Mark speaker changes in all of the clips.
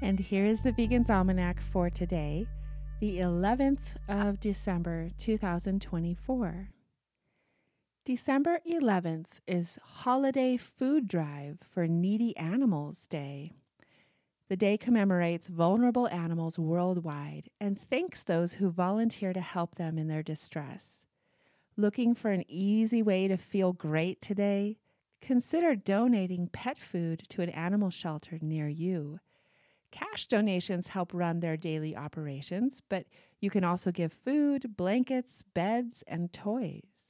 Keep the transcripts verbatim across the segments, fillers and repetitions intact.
Speaker 1: And here is the Vegan's Almanac for today, the eleventh of December, two thousand twenty-four. December eleventh is Holiday Food Drive for Needy Animals Day. The day commemorates vulnerable animals worldwide and thanks those who volunteer to help them in their distress. Looking for an easy way to feel great today? Consider donating pet food to an animal shelter near you. Cash donations help run their daily operations, but you can also give food, blankets, beds, and toys.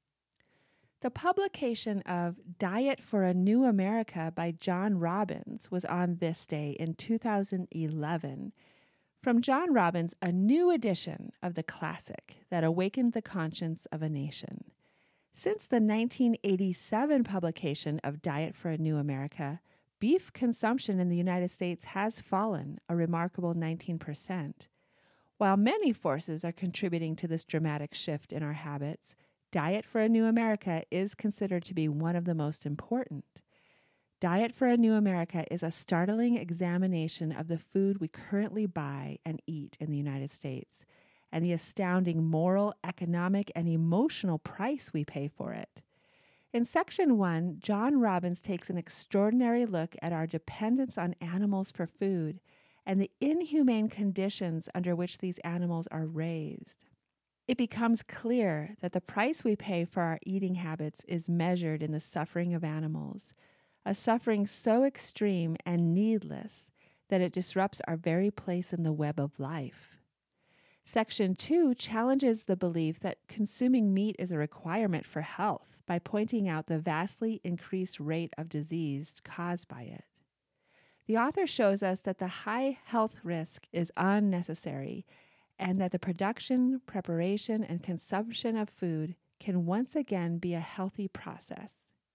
Speaker 1: The publication of Diet for a New America by John Robbins was on this day in two thousand eleven. From John Robbins, a new edition of the classic that awakened the conscience of a nation. Since the nineteen eighty-seven publication of Diet for a New America, beef consumption in the United States has fallen a remarkable nineteen percent. While many forces are contributing to this dramatic shift in our habits, Diet for a New America is considered to be one of the most important. Diet for a New America is a startling examination of the food we currently buy and eat in the United States, and the astounding moral, economic, and emotional price we pay for it. In Section one, John Robbins takes an extraordinary look at our dependence on animals for food and the inhumane conditions under which these animals are raised. It becomes clear that the price we pay for our eating habits is measured in the suffering of animals, a suffering so extreme and needless that it disrupts our very place in the web of life. Section two challenges the belief that consuming meat is a requirement for health by pointing out the vastly increased rate of disease caused by it. The author shows us that the high health risk is unnecessary and that the production, preparation, and consumption of food can once again be a healthy process.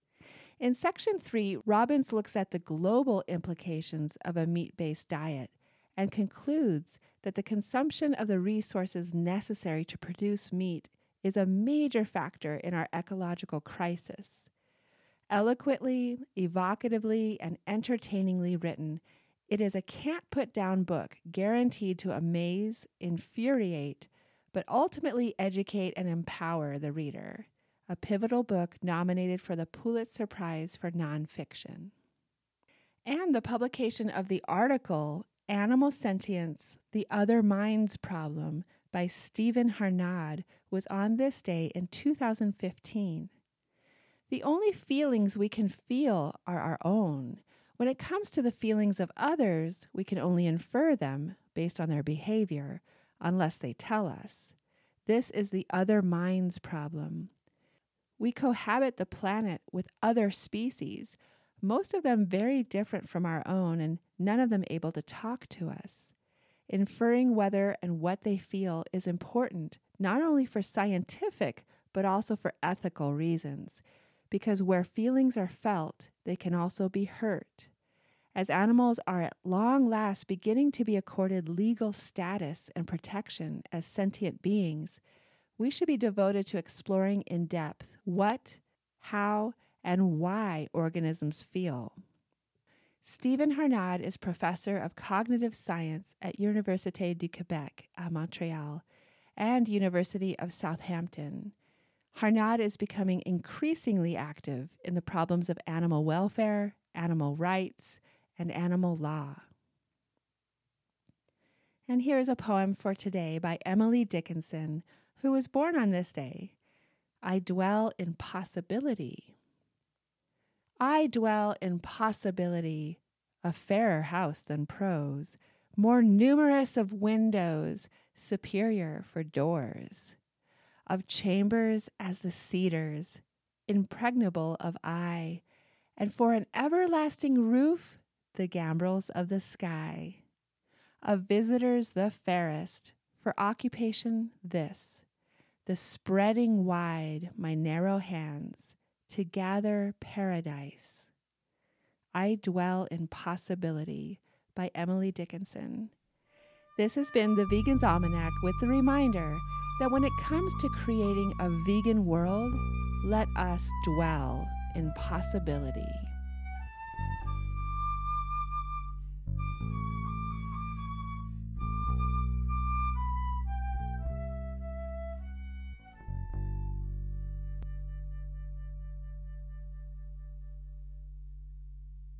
Speaker 1: In Section three, Robbins looks at the global implications of a meat-based diet and concludes that the consumption of the resources necessary to produce meat is a major factor in our ecological crisis. Eloquently, evocatively, and entertainingly written, it is a can't-put-down book guaranteed to amaze, infuriate, but ultimately educate and empower the reader. A pivotal book nominated for the Pulitzer Prize for Nonfiction. And the publication of the article Animal Sentience, The Other Minds Problem by Stephen Harnad was on this day in two thousand fifteen. The only feelings we can feel are our own. When it comes to the feelings of others, we can only infer them based on their behavior, unless they tell us. This is the other minds problem. We cohabit the planet with other species, most of them very different from our own and none of them able to talk to us. Inferring whether and what they feel is important, not only for scientific, but also for ethical reasons, because where feelings are felt, they can also be hurt. As animals are at long last beginning to be accorded legal status and protection as sentient beings, we should be devoted to exploring in depth what, how, and why organisms feel. Stephen Harnad is professor of cognitive science at Université du Québec at Montreal and University of Southampton. Harnad is becoming increasingly active in the problems of animal welfare, animal rights, and animal law. And here's a poem for today by Emily Dickinson, who was born on this day. I dwell in possibility. I dwell in possibility, a fairer house than prose, more numerous of windows, superior for doors, of chambers as the cedars, impregnable of eye, and for an everlasting roof, the gambrels of the sky. Of visitors the fairest, for occupation this, the spreading wide my narrow hands, to gather paradise. I dwell in possibility by Emily Dickinson. This has been the Vegan's Almanac with the reminder that when it comes to creating a vegan world, let us dwell in possibility.